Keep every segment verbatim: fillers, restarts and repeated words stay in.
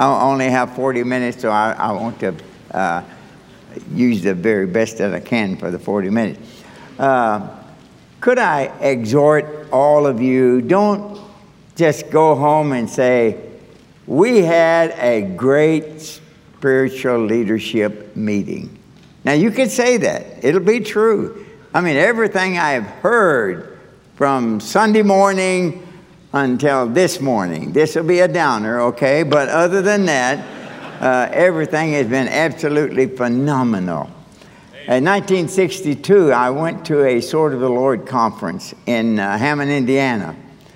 I only have forty minutes, so I, I want to uh, use the very best that I can for the forty minutes. Uh, could I exhort all of you, don't just go home and say, we had a great spiritual leadership meeting. Now, you could say that. It'll be true. I mean, everything I've heard from Sunday morning until this morning, this will be a downer, okay? But other than that, uh, everything has been absolutely phenomenal. In nineteen sixty-two, I went to a Sword of the Lord conference in uh, Hammond, Indiana.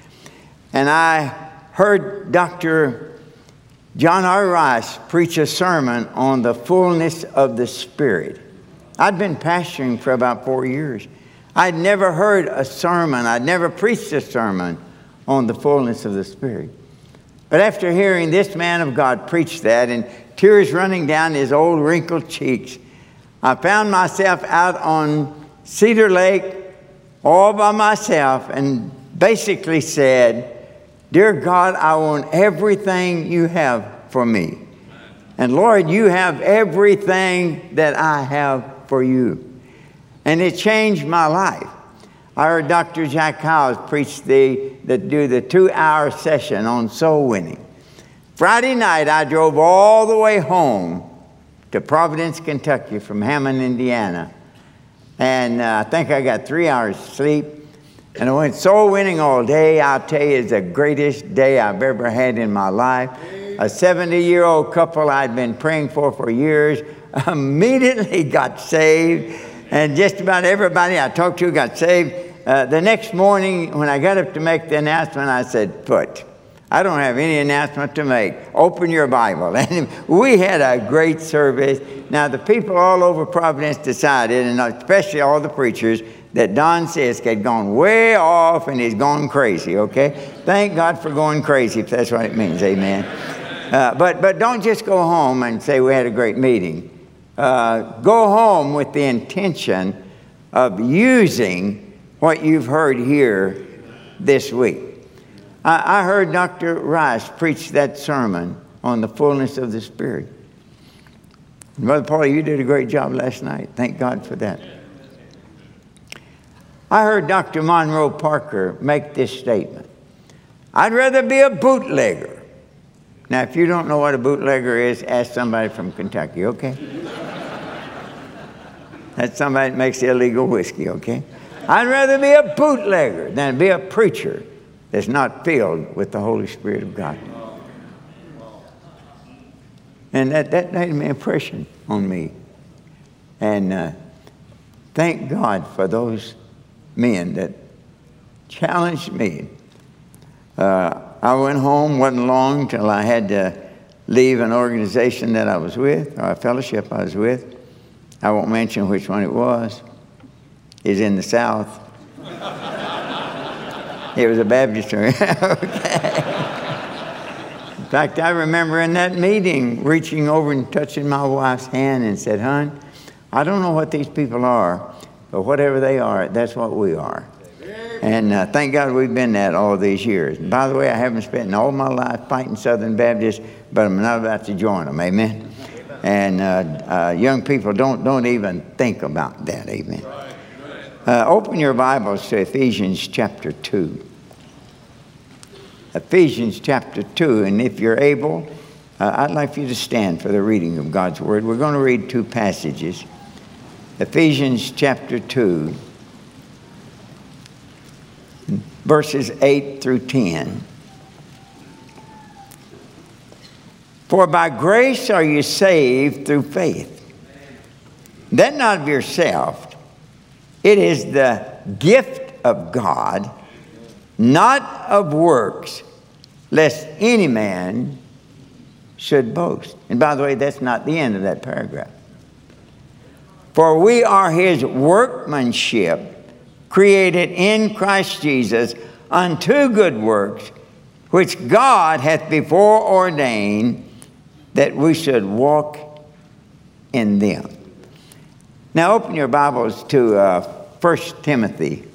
And I heard Doctor John R. Rice preach a sermon on the fullness of the Spirit. I'd been pastoring for about four years. I'd never heard a sermon, I'd never preached a sermon on the fullness of the Spirit. But after hearing this man of God preach that and tears running down his old wrinkled cheeks, I found myself out on Cedar Lake all by myself and basically said, dear God, I want everything you have for me. And Lord, you have everything that I have for you. And it changed my life. I heard Doctor Jack Howes preach the, the do the two-hour session on soul winning. Friday night, I drove all the way home to Providence, Kentucky from Hammond, Indiana. And uh, I think I got three hours sleep. And I went soul winning all day. I'll tell you, it's the greatest day I've ever had in my life. A seventy-year-old couple I'd been praying for for years immediately got saved. And just about everybody I talked to got saved. Uh, the next morning, when I got up to make the announcement, I said, put. I don't have any announcement to make. Open your Bible. And we had a great service. Now, the people all over Providence decided, and especially all the preachers, that Don Sisk had gone way off and he's gone crazy, okay? Thank God for going crazy, if that's what it means, amen. Uh, but, but don't just go home and say we had a great meeting. Uh, go home with the intention of using what you've heard here this week. I heard Doctor Rice preach that sermon on the fullness of the Spirit. Brother Paul, you did a great job last night. Thank God for that. I heard Doctor Monroe Parker make this statement. I'd rather be a bootlegger. Now, if you don't know what a bootlegger is, ask somebody from Kentucky, okay? That's somebody that makes illegal whiskey, okay? I'd rather be a bootlegger than be a preacher that's not filled with the Holy Spirit of God. And that, that made an impression on me. And uh, thank God for those men that challenged me. Uh, I went home, wasn't long till I had to leave an organization that I was with, or a fellowship I was with. I won't mention which one it was. It's in the South. It was a Baptist church. Okay. In fact, I remember in that meeting reaching over and touching my wife's hand and said, hon, I don't know what these people are, but whatever they are, that's what we are. And uh, thank God we've been that all these years. And by the way, I haven't spent all my life fighting Southern Baptists, but I'm not about to join them, amen? And uh, uh, young people, don't, don't even think about that, amen? Uh, open your Bibles to Ephesians chapter two. Ephesians chapter two, and if you're able, uh, I'd like for you to stand for the reading of God's Word. We're going to read two passages. Ephesians chapter two, verses eight through ten. For by grace are you saved through faith, that not of yourself. It is the gift of God, not of works, lest any man should boast. And by the way, that's not the end of that paragraph. For we are his workmanship, created in Christ Jesus unto good works, which God hath before ordained that we should walk in them. Now open your Bibles to uh, First Timothy.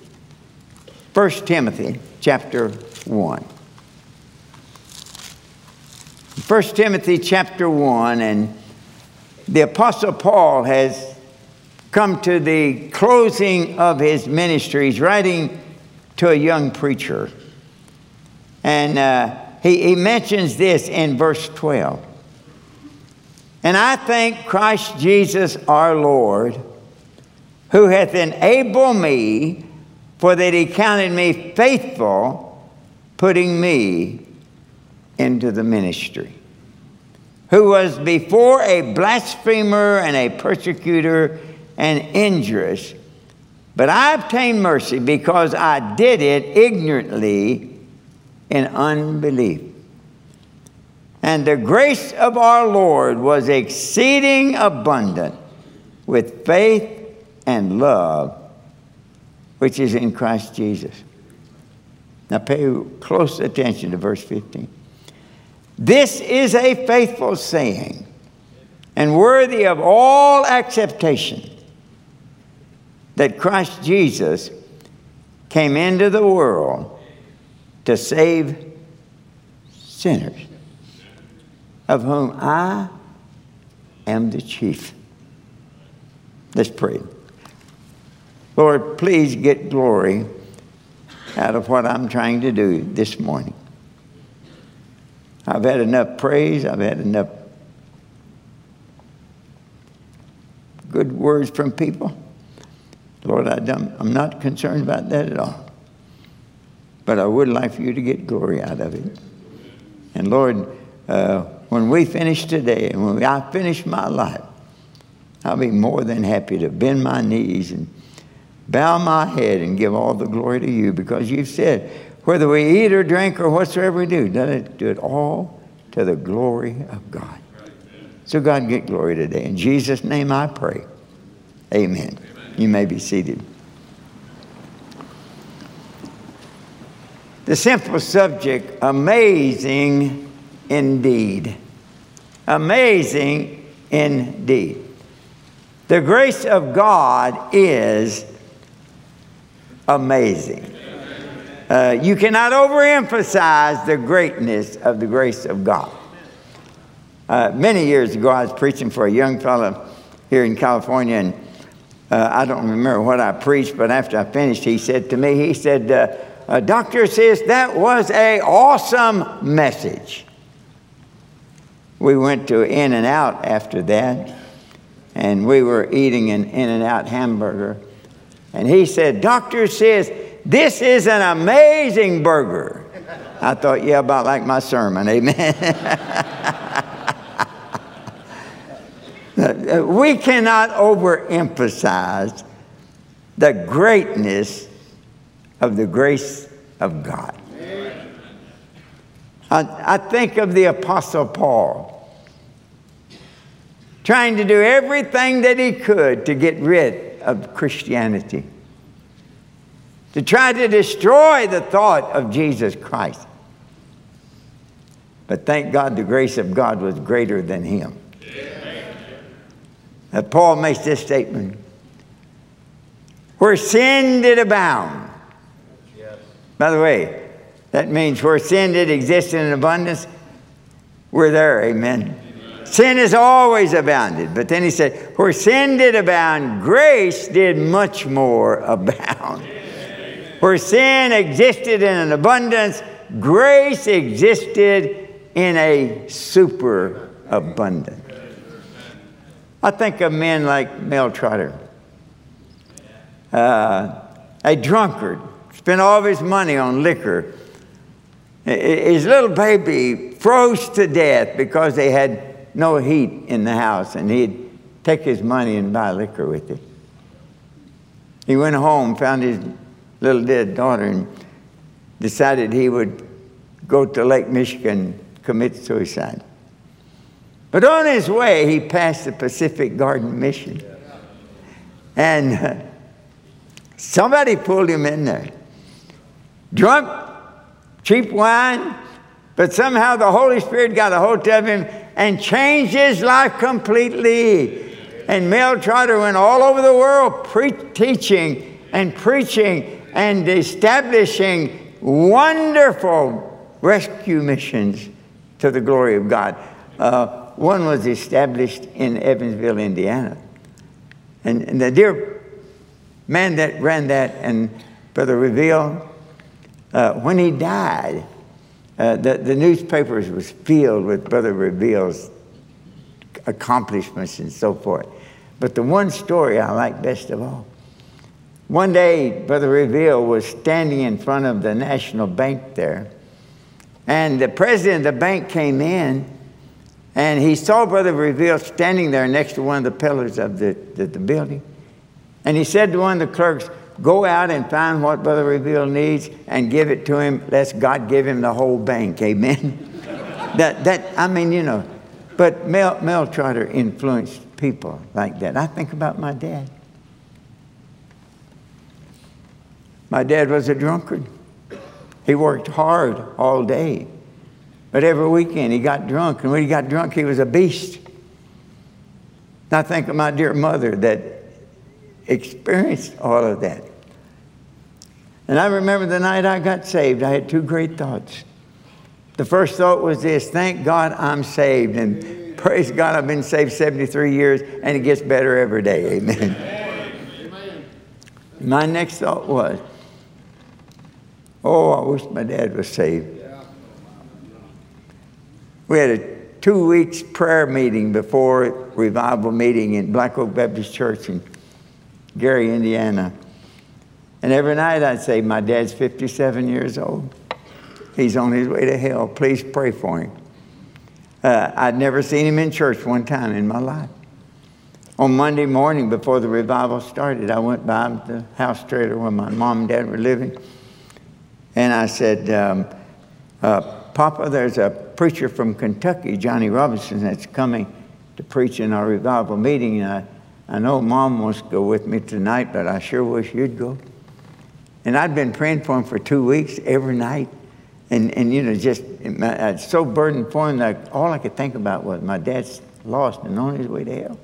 First Timothy chapter one. First Timothy chapter one, and the Apostle Paul has come to the closing of his ministry. He's writing to a young preacher. And uh, he, he mentions this in verse twelve. And I thank Christ Jesus our Lord, who hath enabled me, for that he counted me faithful, putting me into the ministry, who was before a blasphemer and a persecutor and injurious, but I obtained mercy because I did it ignorantly in unbelief. And the grace of our Lord was exceeding abundant with faith and love, which is in Christ Jesus. Now pay close attention to verse fifteen. This is a faithful saying and worthy of all acceptation, that Christ Jesus came into the world to save sinners, of whom I am the chief. Let's pray. Lord, please get glory out of what I'm trying to do this morning. I've had enough praise. I've had enough good words from people. Lord, I don't, I'm not concerned about that at all. But I would like for you to get glory out of it. And Lord, uh, when we finish today, and when I finish my life, I'll be more than happy to bend my knees and bow my head and give all the glory to you, because you've said, whether we eat or drink or whatsoever we do, let it do it all to the glory of God. So God, get glory today. In Jesus' name I pray. Amen. Amen. You may be seated. The simple subject, amazing indeed. Amazing indeed. The grace of God is amazing. Uh, you cannot overemphasize the greatness of the grace of God. Uh, many years ago, I was preaching for a young fellow here in California, and uh, I don't remember what I preached, but after I finished, he said to me, he said, uh, uh, Doctor says, that was an awesome message. We went to In-N-Out after that, and we were eating an In-N-Out hamburger, and he said, Doctor says, this is an amazing burger. I thought, yeah, about like my sermon, amen. We cannot overemphasize the greatness of the grace of God. I, I think of the Apostle Paul trying to do everything that he could to get rid of Christianity, to try to destroy the thought of Jesus Christ. But thank God the grace of God was greater than him. Uh, Paul makes this statement, where sin did abound. Yes. By the way, that means where sin did exist in abundance, we're there, amen. Amen. Sin has always abounded. But then he said, where sin did abound, grace did much more abound. Amen. Where sin existed in an abundance, grace existed in a superabundance. I think of men like Mel Trotter, uh, a drunkard, spent all of his money on liquor. His little baby froze to death because they had no heat in the house, and he'd take his money and buy liquor with it. He went home, found his little dead daughter, and decided he would go to Lake Michigan, commit suicide. But on his way, he passed the Pacific Garden Mission. And uh, somebody pulled him in there. Drunk, cheap wine, but somehow the Holy Spirit got a hold of him and changed his life completely. And Mel Trotter went all over the world pre- teaching and preaching and establishing wonderful rescue missions to the glory of God. Uh, one was established in Evansville, Indiana. And, and the dear man that ran that, and Brother Reveal, uh, when he died, uh, the, the newspapers was filled with Brother Reveal's accomplishments and so forth. But the one story I like best of all, one day Brother Reveal was standing in front of the National Bank there, and the president of the bank came in, and he saw Brother Reveal standing there next to one of the pillars of the, the, the building. And he said to one of the clerks, go out and find what Brother Reveal needs and give it to him, lest God give him the whole bank. Amen? that, that, I mean, you know, but Mel, Mel Trotter influenced people like that. I think about my dad. My dad was a drunkard. He worked hard all day. But every weekend he got drunk. And when he got drunk, he was a beast. And I think of my dear mother that experienced all of that. And I remember the night I got saved, I had two great thoughts. The first thought was this: thank God I'm saved. And praise God, I've been saved seventy-three years, and it gets better every day. Amen. Amen. My next thought was, oh, I wish my dad was saved. We had a two weeks prayer meeting before revival meeting in Black Oak Baptist Church in Gary, Indiana. And every night I'd say, my dad's fifty-seven years old. He's on his way to hell. Please pray for him. Uh, I'd never seen him in church one time in my life. On Monday morning before the revival started, I went by the house trailer where my mom and dad were living. And I said, um, uh, Papa, there's a preacher from Kentucky, Johnny Robinson, that's coming to preach in our revival meeting. And I, I know Mom wants to go with me tonight, but I sure wish you'd go. And I'd been praying for him for two weeks every night. And, and you know, just, I was so burdened for him that all I could think about was my dad's lost and on his way to hell.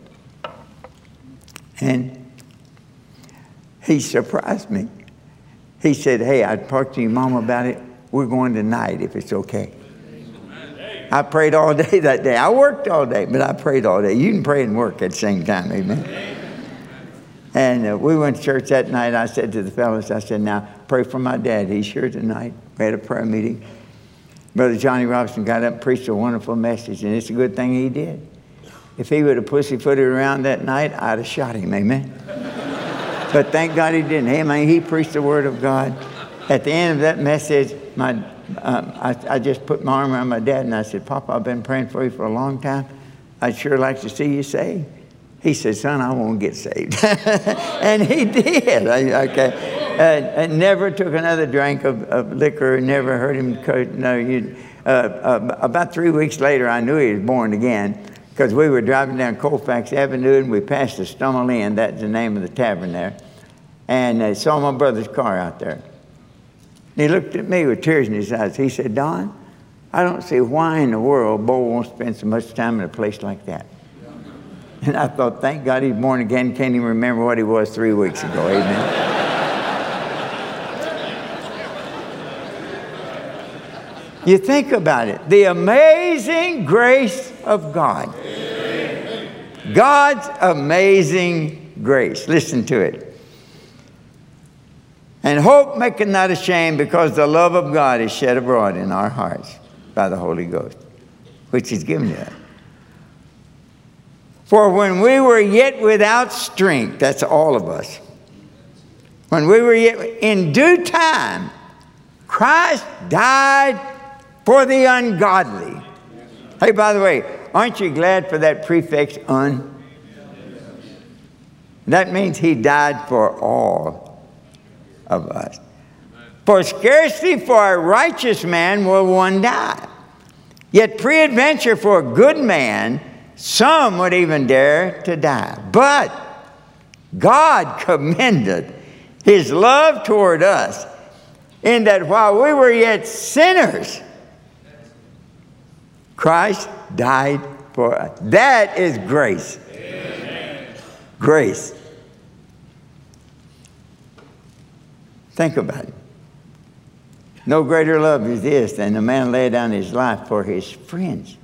And he surprised me. He said, hey, I talked to your mom about it. We're going tonight if it's okay. I prayed all day that day. I worked all day, but I prayed all day. You can pray and work at the same time, amen? And uh, we went to church that night. I said to the fellows, I said, now pray for my dad. He's here tonight. We had a prayer meeting. Brother Johnny Robinson got up and preached a wonderful message, and it's a good thing he did. If he would have pussyfooted around that night, I'd have shot him, amen? But thank God he didn't. Hey, man, he preached the word of God. At the end of that message, my, um, I, I just put my arm around my dad, and I said, Papa, I've been praying for you for a long time. I'd sure like to see you saved. He said, son, I won't get saved. And he did. I, okay. Uh, I never took another drink of, of liquor, never heard him. No, you, uh, uh, about three weeks later, I knew he was born again, because we were driving down Colfax Avenue, and we passed the Stummel Inn. That's the name of the tavern there. And I saw my brother's car out there. And he looked at me with tears in his eyes. He said, Don, I don't see why in the world Bo won't spend so much time in a place like that. And I thought, thank God he's born again. Can't even remember what he was three weeks ago. Amen. You think about it. The amazing grace of God. God's amazing grace. Listen to it. And hope maketh not ashamed, because the love of God is shed abroad in our hearts by the Holy Ghost, which He's given to us. For when we were yet without strength, that's all of us. When we were yet in due time, Christ died for the ungodly. Hey, by the way, aren't you glad for that prefix, un? That means He died for all of us. For scarcely for a righteous man will one die. Yet peradventure for a good man, some would even dare to die. But God commended His love toward us, in that while we were yet sinners, Christ died for us. That is grace. Amen. Grace. Think about it. No greater love is this than a man lay down his life for his friends.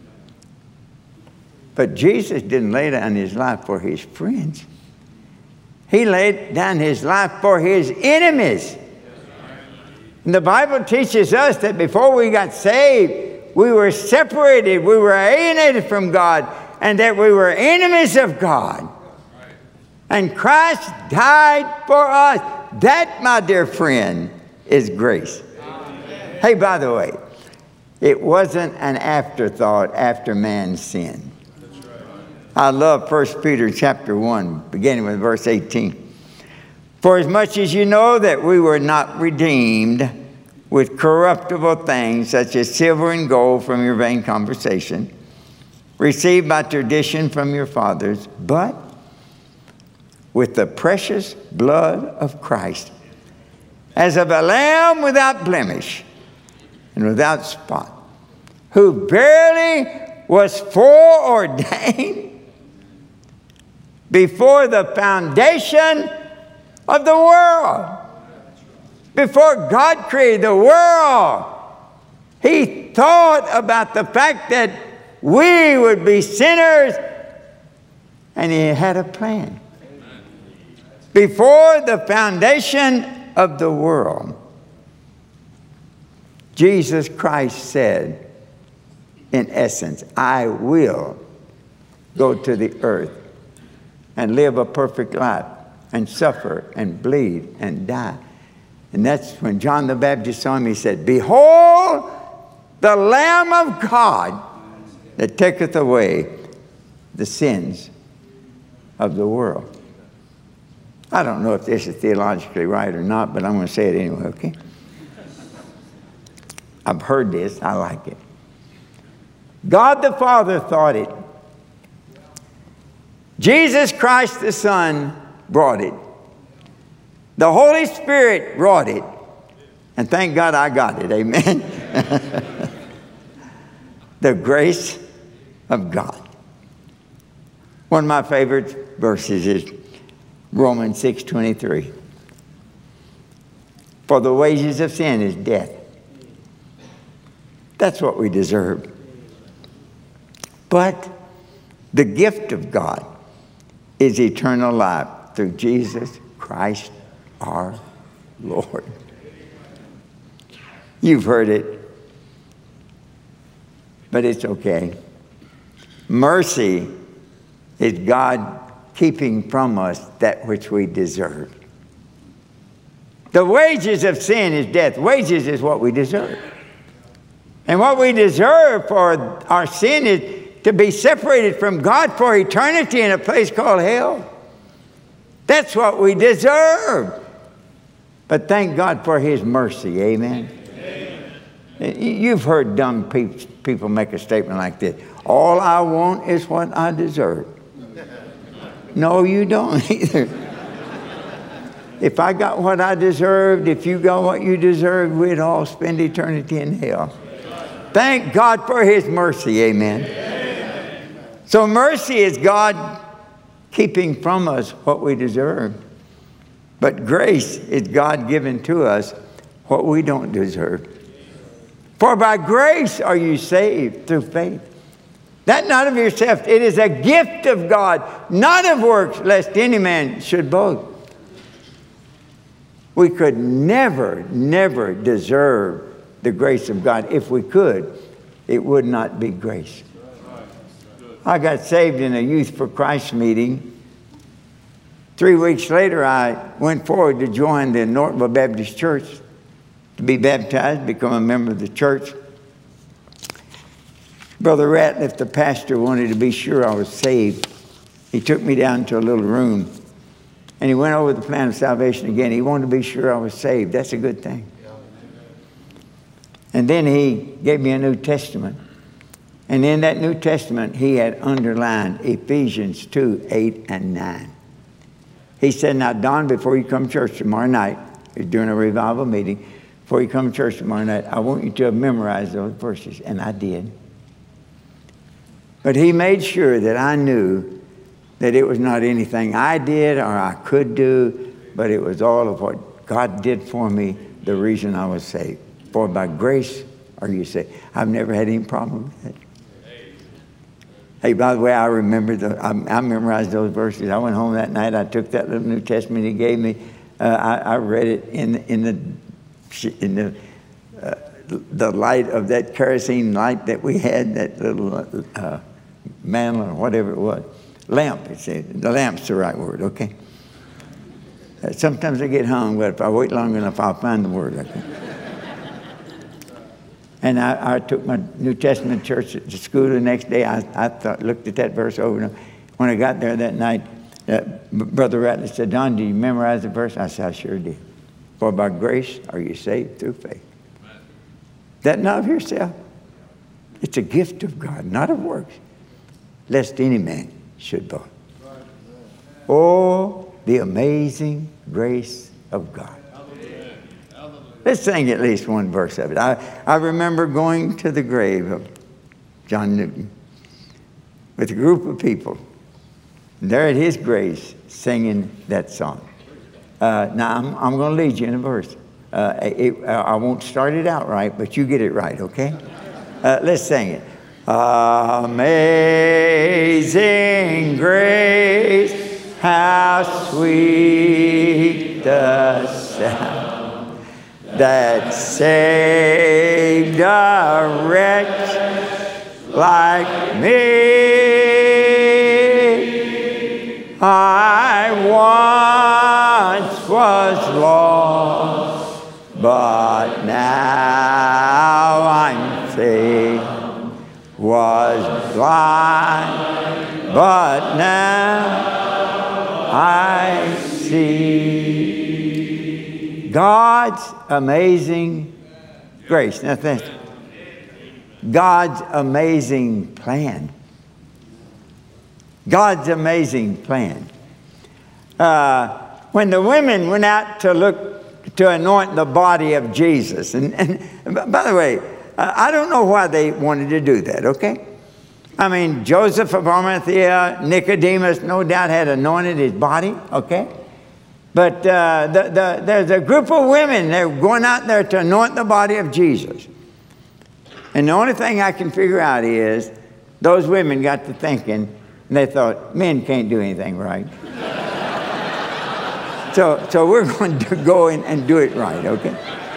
But Jesus didn't lay down his life for his friends. He laid down his life for his enemies. And the Bible teaches us that before we got saved, we were separated, we were alienated from God, and that we were enemies of God. And Christ died for us. That, my dear friend, is grace. Amen. Hey, by the way, it wasn't an afterthought after man sinned. That's right. I love First Peter chapter one, beginning with verse eighteen. For as much as you know that we were not redeemed with corruptible things, such as silver and gold from your vain conversation, received by tradition from your fathers, but with the precious blood of Christ, as of a lamb without blemish and without spot, who verily was foreordained before the foundation of the world. Before God created the world, He thought about the fact that we would be sinners, and He had a plan. Before the foundation of the world, Jesus Christ said, in essence, I will go to the earth and live a perfect life and suffer and bleed and die. And that's when John the Baptist saw him, he said, behold, the Lamb of God that taketh away the sins of the world. I don't know if this is theologically right or not, but I'm going to say it anyway, okay? I've heard this. I like it. God the Father thought it. Jesus Christ the Son brought it. The Holy Spirit wrought it. And thank God I got it. Amen. The grace of God. One of my favorite verses is Romans six twenty-three. For the wages of sin is death. That's what we deserve. But the gift of God is eternal life through Jesus Christ our Lord. You've heard it, but it's okay. Mercy is God keeping from us that which we deserve. The wages of sin is death. Wages is what we deserve. And what we deserve for our sin is to be separated from God for eternity in a place called hell. That's what we deserve. But thank God for His mercy. Amen. Amen. You've heard dumb people make a statement like this. All I want is what I deserve. No, you don't either. If I got what I deserved, if you got what you deserved, we'd all spend eternity in hell. Thank God for His mercy. Amen. Amen. So mercy is God keeping from us what we deserve. But grace is God giving to us what we don't deserve. For by grace are you saved through faith. That not of yourself. It is a gift of God, not of works, lest any man should boast. We could never, never deserve the grace of God. If we could, it would not be grace. I got saved in a Youth for Christ meeting. Three weeks later, I went forward to join the Nortonville Baptist Church to be baptized, become a member of the church. Brother Ratliff, the pastor, wanted to be sure I was saved. He took me down to a little room, and he went over the plan of salvation again. He wanted to be sure I was saved. That's a good thing. And then he gave me a New Testament. And in that New Testament, he had underlined Ephesians two, eight, and nine. He said, now, Don, before you come to church tomorrow night, he's doing a revival meeting, before you come to church tomorrow night, I want you to have memorized those verses. And I did. But he made sure that I knew that it was not anything I did or I could do, but it was all of what God did for me, the reason I was saved. For by grace are you saved. I've never had any problem with that. Hey, by the way, I remember the, I, I memorized those verses. I went home that night. I took that little New Testament he gave me. Uh, I, I read it in in the in the uh, the light of that kerosene light that we had, that little uh, mantle or whatever it was, lamp. It said the lamp's the right word. Okay. Uh, sometimes I get hung, but if I wait long enough, I'll find the word. Okay. And I, I took my New Testament church to school the next day. I, I thought, looked at that verse over and over. When I got there that night, uh, Brother Ratliff said, Don, do you memorize the verse? I said, I sure did. For by grace are you saved through faith. That not of yourself. It's a gift of God, not of works, lest any man should boast. Oh, the amazing grace of God. Let's sing at least one verse of it. I, I remember going to the grave of John Newton with a group of people. And there at his grave singing that song. Uh, now, I'm, I'm going to lead you in a verse. Uh, it, I won't start it out right, but you get it right, okay? Uh, let's sing it. Amazing grace, how sweet the sound that saved a wretch like me. I once was lost, but now I'm saved. Was blind, but now I see. God's amazing grace. Now that's God's amazing plan. God's amazing plan. Uh, when the women went out to look to anoint the body of Jesus, and, and by the way, uh, I don't know why they wanted to do that, okay? I mean, Joseph of Arimathea, Nicodemus, no doubt had anointed his body, okay? But uh, the, the, there's a group of women, they're going out there to anoint the body of Jesus. And the only thing I can figure out is those women got to thinking, and they thought, men can't do anything right. so, so we're going to go in and do it right, okay?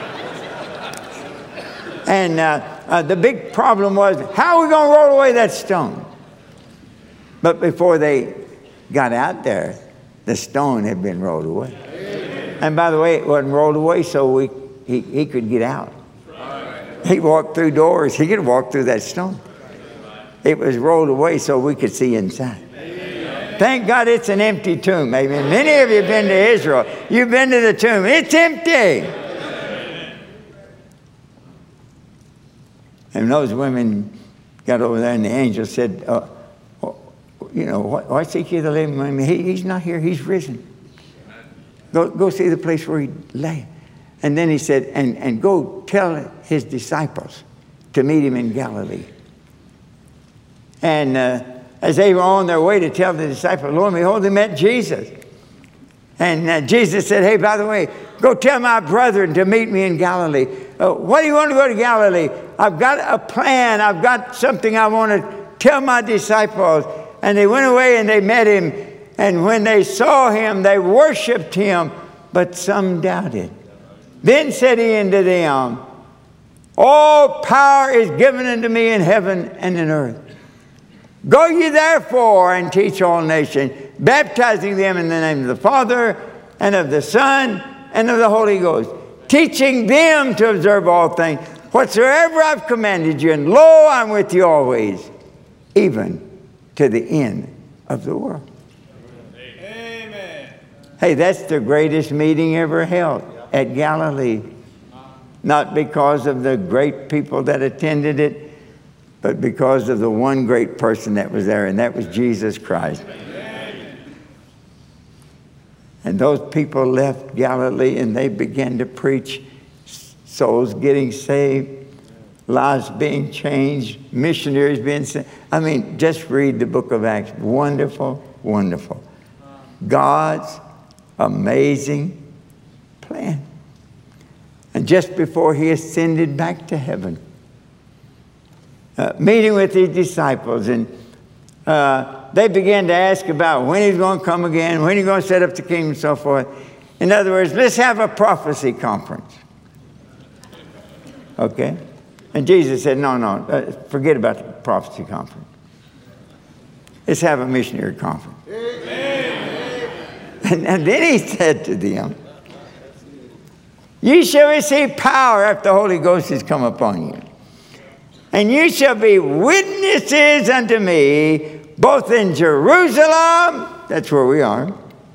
And uh, uh, the big problem was, how are we going to roll away that stone? But before they got out there, the stone had been rolled away. Amen. And by the way, it wasn't rolled away so we, he, he could get out. Right. He walked through doors. He could walk through that stone. It was rolled away so we could see inside. Amen. Thank God it's an empty tomb. Amen. Many of you have been to Israel. You've been to the tomb. It's empty. Amen. And those women got over there and the angel said, uh, you know, why seek ye the living? He, he's not here. He's risen. Go, go see the place where he lay. And then he said, and, and go tell his disciples to meet him in Galilee. And uh, as they were on their way to tell the disciples, lo and behold, they met Jesus. And uh, Jesus said, hey, by the way, go tell my brethren to meet me in Galilee. Uh, why do you want to go to Galilee? I've got a plan. I've got something I want to tell my disciples. And they went away and they met him. And when they saw him, they worshiped him, but some doubted. Then said he unto them, all power is given unto me in heaven and in earth. Go ye therefore and teach all nations, baptizing them in the name of the Father and of the Son and of the Holy Ghost, teaching them to observe all things, whatsoever I've commanded you. And lo, I'm with you always, even to the end of the world. Amen. Hey, that's the greatest meeting ever held at Galilee. Not because of the great people that attended it, but because of the one great person that was there, and that was Jesus Christ. Amen. And those people left Galilee and they began to preach, souls getting saved, lives being changed, missionaries being sent. I mean, just read the book of Acts. Wonderful, wonderful. God's amazing plan. And And just before he ascended back to heaven, uh, meeting with his disciples, and uh, they began to ask about when he's going to come again, when he's going to set up the kingdom, and so forth. In other words, let's have a prophecy conference. Okay? And Jesus said, no, no, uh, forget about the prophecy conference. Let's have a missionary conference. And, and then he said to them, you shall receive power after the Holy Ghost has come upon you. And you shall be witnesses unto me, both in Jerusalem, that's where we are,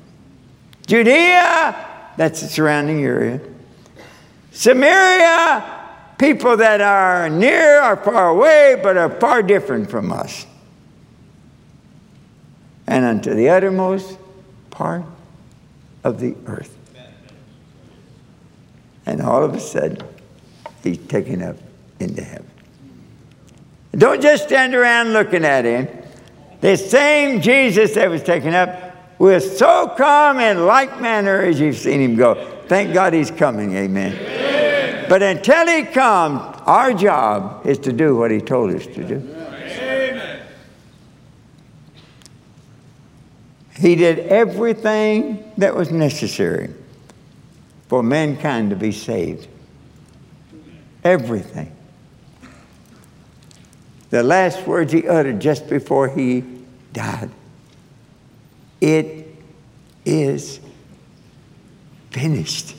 Judea, that's the surrounding area, Samaria, people that are near or far away, but are far different from us, and unto the uttermost part of the earth. And all of a sudden, he's taken up into heaven. Don't just stand around looking at him. The same Jesus that was taken up will so come in like manner as you've seen him go. Thank God he's coming, amen. Amen. But until he comes, our job is to do what he told us to do. Amen. He did everything that was necessary for mankind to be saved. Everything. The last words he uttered just before he died. It is finished.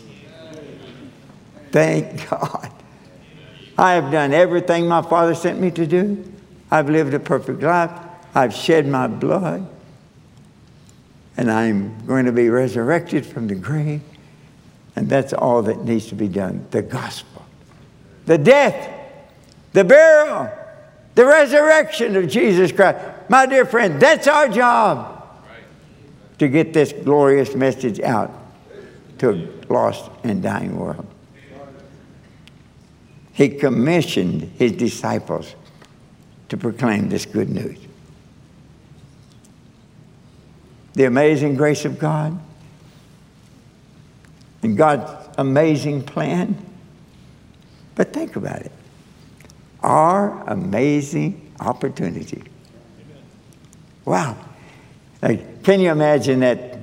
Thank God. I have done everything my Father sent me to do. I've lived a perfect life. I've shed my blood. And I'm going to be resurrected from the grave. And that's all that needs to be done. The gospel. The death. The burial. The resurrection of Jesus Christ. My dear friend, that's our job. To get this glorious message out to a lost and dying world. He commissioned his disciples to proclaim this good news. The amazing grace of God and God's amazing plan. But think about it. Our amazing opportunity. Wow. Like, can you imagine that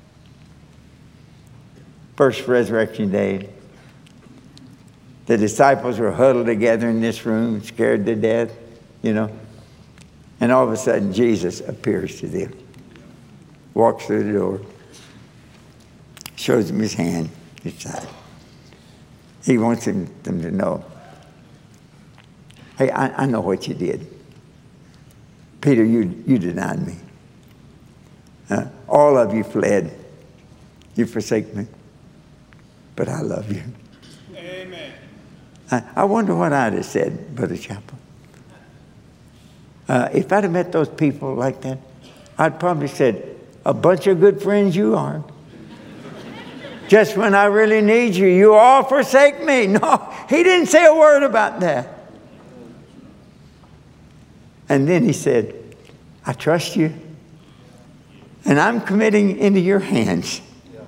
first resurrection day? The disciples were huddled together in this room, scared to death, you know. And all of a sudden, Jesus appears to them. Walks through the door. Shows them his hand, his side. He wants them, them to know, hey, I, I know what you did. Peter, you, you denied me. Uh, all of you fled. You forsake me. But I love you. Amen. I, I wonder what I'd have said, Brother Chapel. Uh, if I'd have met those people like that, I'd probably said, a bunch of good friends you are. Just when I really need you, you all forsake me. No, he didn't say a word about that. And then he said, I trust you. And I'm committing into your hands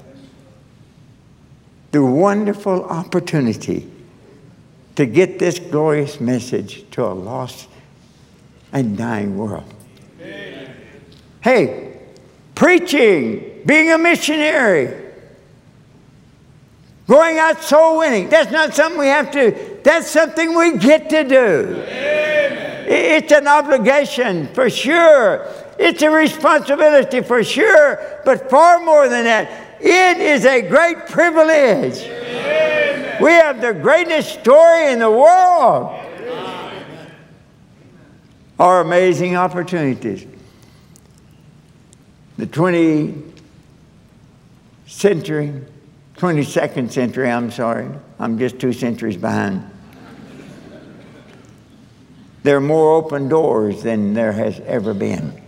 the wonderful opportunity to get this glorious message to a lost and dying world. Amen. Hey, preaching, being a missionary, going out soul winning, that's not something we have to, that's something we get to do. Amen. It's an obligation for sure. It's a responsibility for sure, but far more than that, it is a great privilege. Amen. We have the greatest story in the world. Amen. Our amazing opportunities. The twentieth century, twenty-second century, I'm sorry, I'm just two centuries behind. There are more open doors than there has ever been.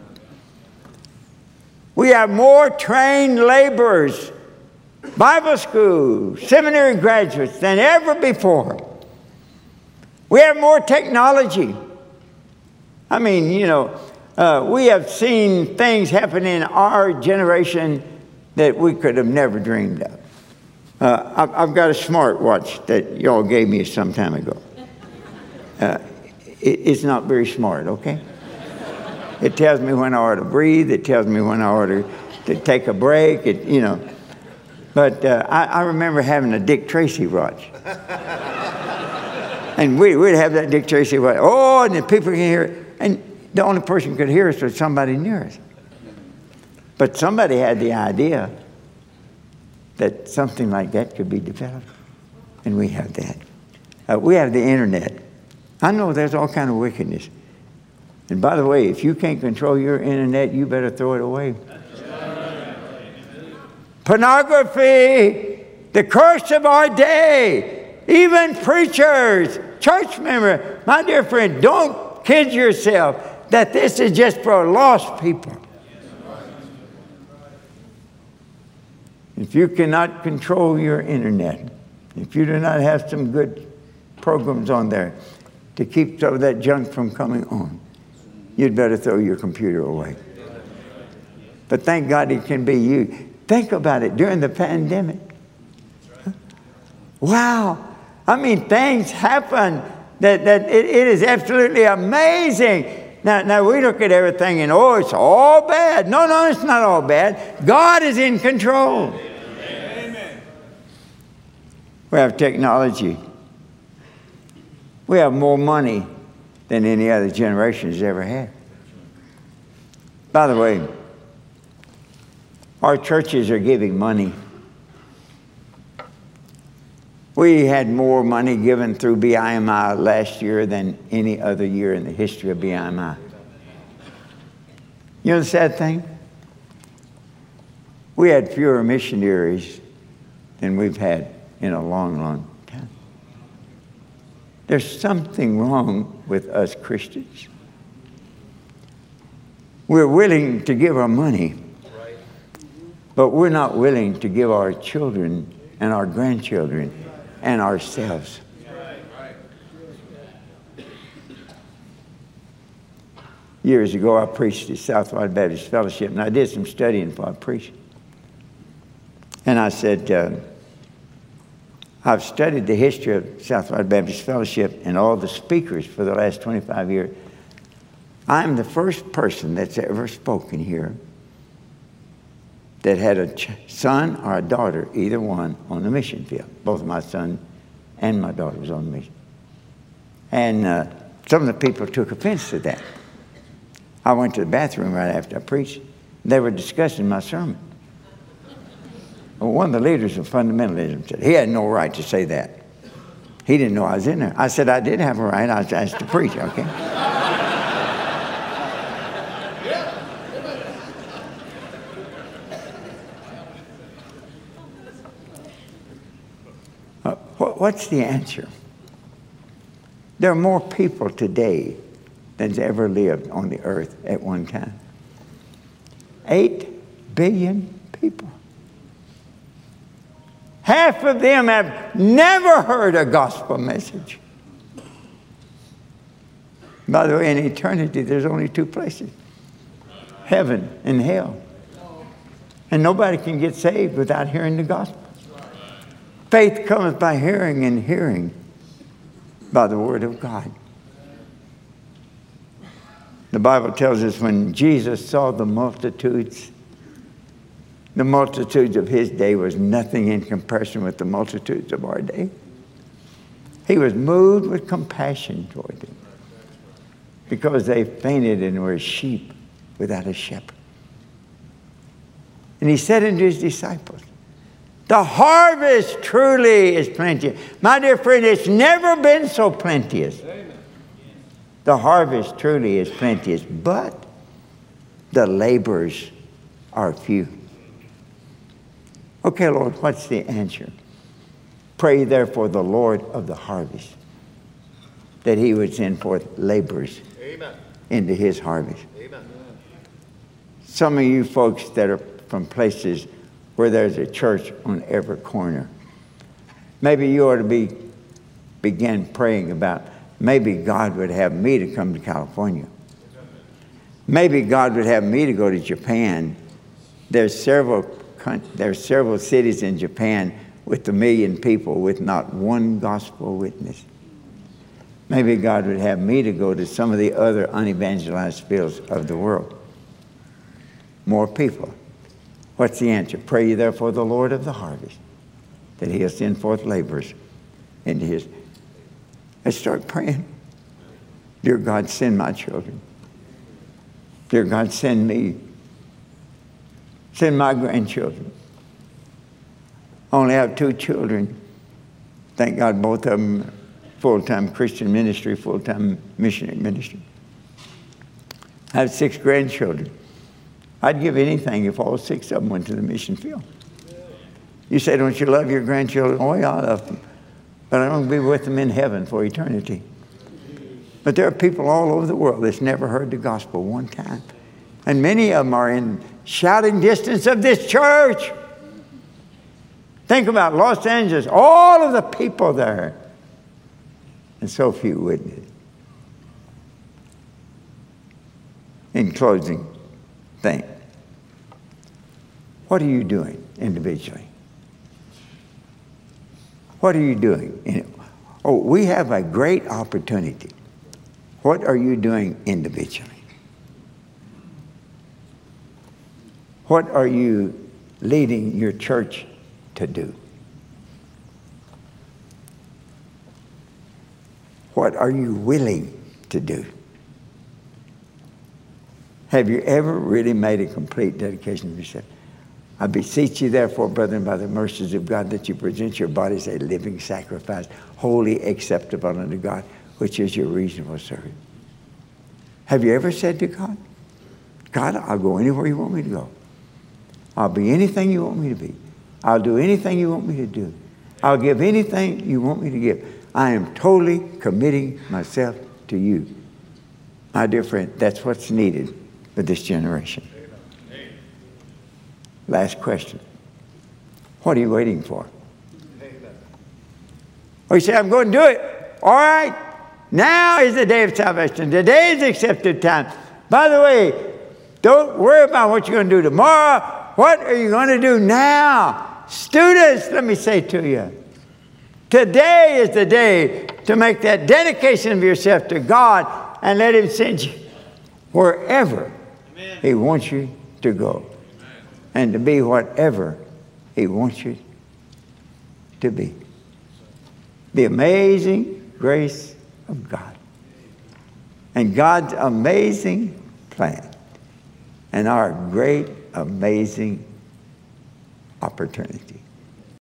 We have more trained laborers, Bible school, seminary graduates than ever before. We have more technology. I mean, you know, uh, we have seen things happen in our generation that we could have never dreamed of. Uh, I've, I've got a smartwatch that y'all gave me some time ago. Uh, it, it's not very smart, okay? It tells me when I ought to breathe. It tells me when I ought to, to take a break. It, you know. But uh, I, I remember having a Dick Tracy watch. And we, we'd have that Dick Tracy watch. Oh, and the people can hear it. And the only person who could hear us was somebody near us. But somebody had the idea that something like that could be developed. And we have that. Uh, we have the internet. I know there's all kind of wickedness. And by the way, if you can't control your internet, you better throw it away. Pornography, the curse of our day, even preachers, church members. My dear friend, don't kid yourself that this is just for lost people. If you cannot control your internet, if you do not have some good programs on there to keep some of that junk from coming on, you'd better throw your computer away. But thank God it can be you. Think about it during the pandemic. Wow. I mean, things happen that, that it, it is absolutely amazing. Now, now, we look at everything and, oh, it's all bad. No, no, it's not all bad. God is in control. Amen. We have technology. We have more money than any other generation has ever had. By the way, our churches are giving money. We had more money given through B I M I last year than any other year in the history of B I M I. You know the sad thing? We had fewer missionaries than we've had in a long, long time. There's something wrong with us Christians. We're willing to give our money, but we're not willing to give our children and our grandchildren and ourselves. Years ago, I preached at Southwide Baptist Fellowship, and I did some studying before I preached. And I said, uh, I've studied the history of Southwide Baptist Fellowship and all the speakers for the last twenty-five years. I'm the first person that's ever spoken here that had a ch son or a daughter, either one, on the mission field. Both my son and my daughter was on the mission. And uh, some of the people took offense to that. I went to the bathroom right after I preached. They were discussing my sermon. Well, one of the leaders of fundamentalism said, he had no right to say that. He didn't know I was in there. I said, I did have a right. I was asked to preach, okay? What's the answer? There are more people today than's ever lived on the earth at one time. Eight billion people. Half of them have never heard a gospel message. By the way, in eternity, there's only two places. Heaven and hell. And nobody can get saved without hearing the gospel. Faith cometh by hearing, and hearing by the word of God. The Bible tells us when Jesus saw the multitudes, the multitudes of his day was nothing in comparison with the multitudes of our day. He was moved with compassion toward them because they fainted and were sheep without a shepherd. And he said unto his disciples, the harvest truly is plenteous. My dear friend, it's never been so plenteous. The harvest truly is plenteous, but the laborers are few. Okay, Lord, what's the answer? Pray therefore the Lord of the harvest that he would send forth laborers Amen. Into his harvest. Amen. Some of you folks that are from places where there's a church on every corner, maybe you ought to be begin praying about maybe God would have me to come to California. Maybe God would have me to go to Japan. There's several there's several cities in Japan with the million people with not one gospel witness. Maybe God would have me to go to some of the other unevangelized fields of the world. More people. What's the answer? Pray ye therefore the Lord of the harvest, that he'll send forth laborers into his. Let's start praying. Dear God, send my children. Dear God, send me. Send my grandchildren. I only have two children. Thank God both of them full-time Christian ministry, full-time missionary ministry. I have six grandchildren. I'd give anything if all six of them went to the mission field. You say, don't you love your grandchildren? Oh, yeah, I love them. But I'm going to be with them in heaven for eternity. But there are people all over the world that's never heard the gospel one time. And many of them are in shouting distance of this church. Think about Los Angeles, all of the people there. And so few witnesses. In closing, think. What are you doing individually? What are you doing? Oh, we have a great opportunity. What are you doing individually? What are you leading your church to do? What are you willing to do? Have you ever really made a complete dedication of yourself? I beseech you, therefore, brethren, by the mercies of God, that you present your bodies a living sacrifice, wholly acceptable unto God, which is your reasonable service. Have you ever said to God, God, I'll go anywhere you want me to go. I'll be anything you want me to be. I'll do anything you want me to do. I'll give anything you want me to give. I am totally committing myself to you. My dear friend, that's what's needed for this generation. Last question. What are you waiting for? Oh, you say, I'm going to do it. All right. Now is the day of salvation. Today is the accepted time. By the way, don't worry about what you're going to do tomorrow. What are you going to do now? Students, let me say to you, today is the day to make that dedication of yourself to God and let him send you wherever Amen. He wants you to go. Amen. And to be whatever he wants you to be. The amazing grace of God. And God's amazing plan. And our great, amazing opportunity.